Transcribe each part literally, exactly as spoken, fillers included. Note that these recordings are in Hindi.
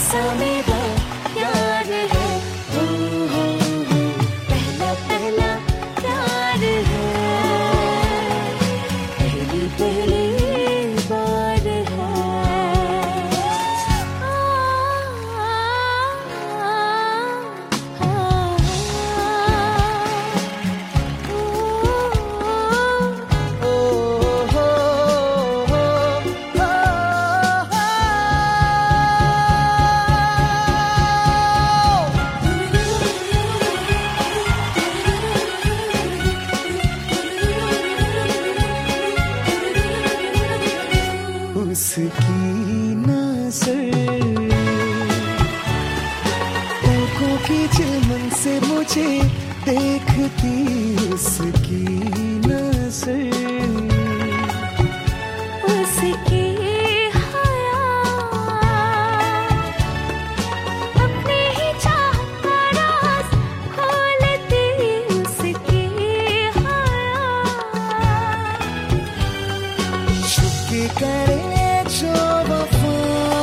ऐसा मेरा प्यार है, हो, हो, हो, पहला पहला प्यार है, पहली पहली बार है। उसकी नज़र आँखों की चिलमन से मुझे देखती, उसकी नज़र उसकी हया अपनी ही चाहत का राज खोलती, उसकी हया चुपके करे जो वफा,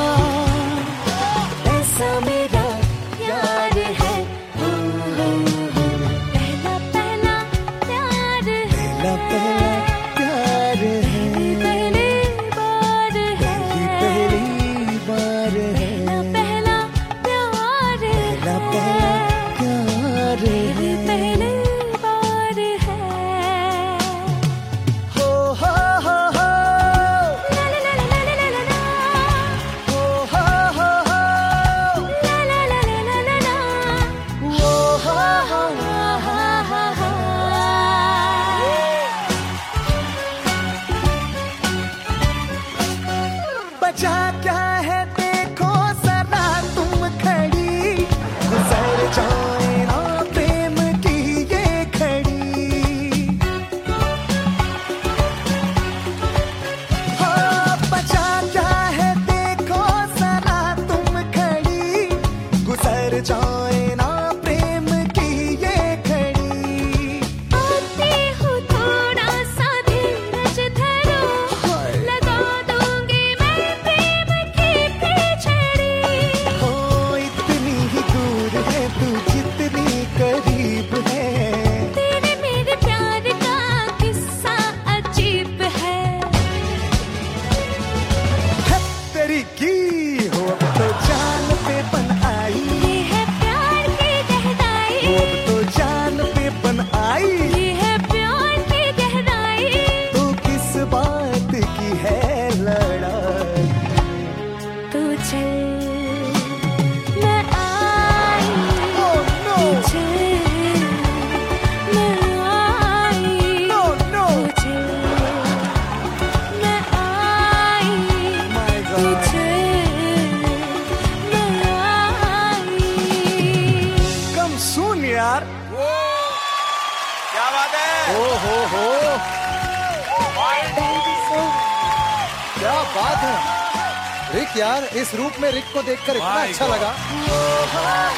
ऐसा मेरा प्यार है, हो, हो, हो, पहला पहला प्यार है, पहला पहला प्यार है, पहली बार है, पहली बार है, पहला प्यार है, पहला पहला प्यार है, पहली बार है। हो हो हो हो, ला ला ला ला ला ला ला, हो हो हो हो, ला ला ला ला ला ला, हो हो हो हा हा हा हा। बचा क्या है देखो जरा तुम खड़ी, गुजर जाए ना प्रेम की ये घड़ी। हाँ, बचा क्या है देखो जरा तुम खड़ी, गुजर जाए ना प्रेम की ये घड़ी। आती हूँ थोड़ा सा धीरज धरो, लगा दूंगी मैं प्रेम की पिछड़ी। हो इतनी ही दूर है तू जितनी करीब है, तेरे मेरे प्यार का किस्सा अजीब है। तेरी की हो अब तो जान पे बन आई, ये है प्यार की गहराई, हो अब तो जान पे बन आई। ये है प्यार की गहराई। तू किस बात की है लड़ाई, तू चल मैं आई, oh no, चल मैं आई, no, no, तू चल मैं आई, my तू God. चल मैं आई। कम सुन यार, क्या बात है? ओ हो हो, क्या बात है रिक यार, इस रूप में रिक को देखकर इतना My अच्छा God. लगा।